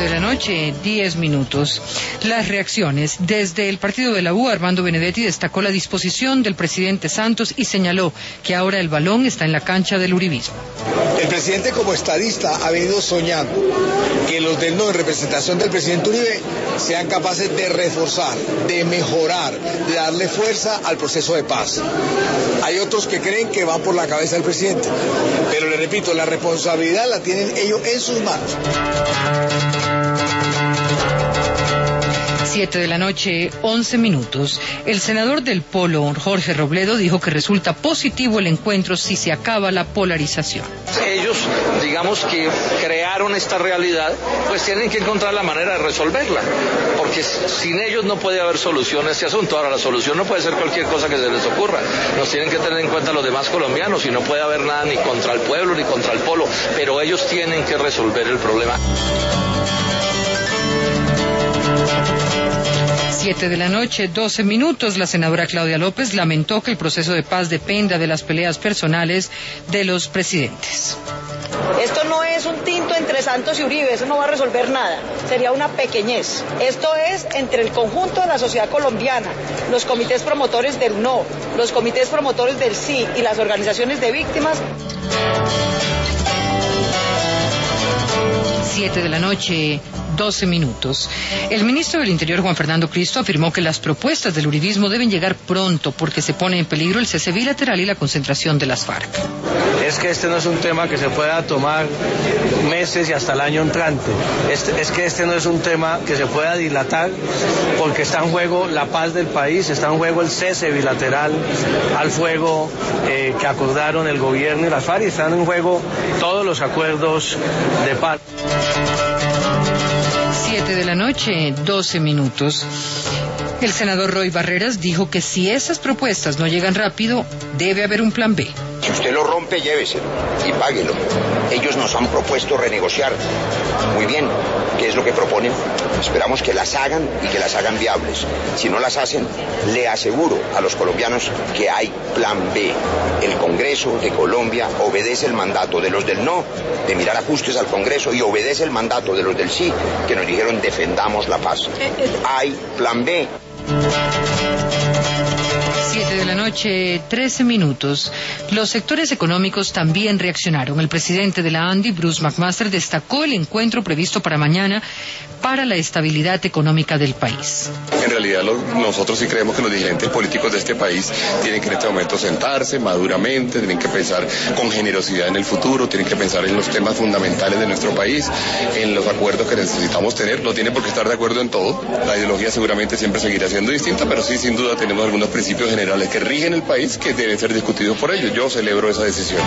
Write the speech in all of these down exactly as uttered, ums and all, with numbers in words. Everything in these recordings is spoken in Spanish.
de la noche, diez minutos. Las reacciones. Desde el partido de la U, Armando Benedetti destacó la disposición del presidente Santos y señaló que ahora el balón está en la cancha del uribismo. El presidente, como estadista, ha venido soñando que los del no en representación del presidente Uribe sean capaces de reforzar, de mejorar, de darle fuerza al proceso de paz. Hay otros que creen que van por la cabeza del presidente, pero le repito, la responsabilidad la tienen ellos en sus manos. Siete de la noche, once minutos. El senador del Polo, Jorge Robledo, dijo que resulta positivo el encuentro si se acaba la polarización. Ellos, digamos que crearon esta realidad, pues tienen que encontrar la manera de resolverla, porque sin ellos no puede haber solución a este asunto. Ahora, la solución no puede ser cualquier cosa que se les ocurra. Nos tienen que tener en cuenta los demás colombianos y no puede haber nada ni contra el pueblo ni contra el Polo, pero ellos tienen que resolver el problema. Siete de la noche, doce minutos. La senadora Claudia López lamentó que el proceso de paz dependa de las peleas personales de los presidentes. Esto no es un tinto entre Santos y Uribe, eso no va a resolver nada, sería una pequeñez. Esto es entre el conjunto de la sociedad colombiana, los comités promotores del no, los comités promotores del sí y las organizaciones de víctimas. Siete de la noche, doce minutos. El ministro del Interior, Juan Fernando Cristo, afirmó que las propuestas del uribismo deben llegar pronto porque se pone en peligro el cese bilateral y la concentración de las FARC. Es que este no es un tema que se pueda tomar meses y hasta el año entrante. Este, es que este no es un tema que se pueda dilatar porque está en juego la paz del país, está en juego el cese bilateral al fuego eh, que acordaron el gobierno y las FARC, y están en juego todos los acuerdos de paz. Siete de la noche, doce minutos. El senador Roy Barreras dijo que si esas propuestas no llegan rápido, debe haber un plan B. Si usted lo rompe, lléveselo y páguelo. Ellos nos han propuesto renegociar. Muy bien, ¿qué es lo que proponen? Esperamos que las hagan y que las hagan viables. Si no las hacen, le aseguro a los colombianos que hay plan B. El Congreso de Colombia obedece el mandato de los del no, de mirar ajustes al Congreso, y obedece el mandato de los del sí, que nos dijeron defendamos la paz. Hay plan B. Siete de la noche, trece minutos. Los sectores económicos también reaccionaron. El presidente de la ANDI, Bruce McMaster, destacó el encuentro previsto para mañana para la estabilidad económica del país. En realidad lo, nosotros sí creemos que los dirigentes políticos de este país tienen que en este momento sentarse maduramente, tienen que pensar con generosidad en el futuro, tienen que pensar en los temas fundamentales de nuestro país, en los acuerdos que necesitamos tener. No tienen por qué estar de acuerdo en todo, la ideología seguramente siempre seguirá siendo distinta, pero sí, sin duda, tenemos algunos principios generales que rigen el país que deben ser discutidos por ellos. Yo celebro esa decisión.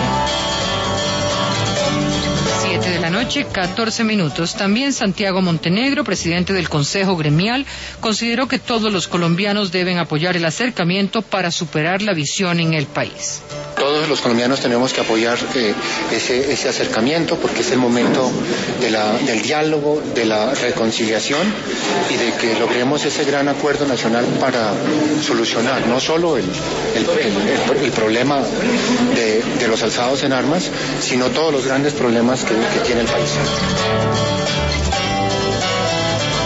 Siete de la noche, catorce minutos. También Santiago Montenegro, presidente del Consejo Gremial, consideró que todos los colombianos deben apoyar el acercamiento para superar la división en el país. Todos los colombianos tenemos que apoyar eh, ese, ese acercamiento porque es el momento de la, del diálogo, de la reconciliación y de que logremos ese gran acuerdo nacional para solucionar no solo el, el, el, el, el problema de, de los alzados en armas, sino todos los grandes problemas que, que tiene el país.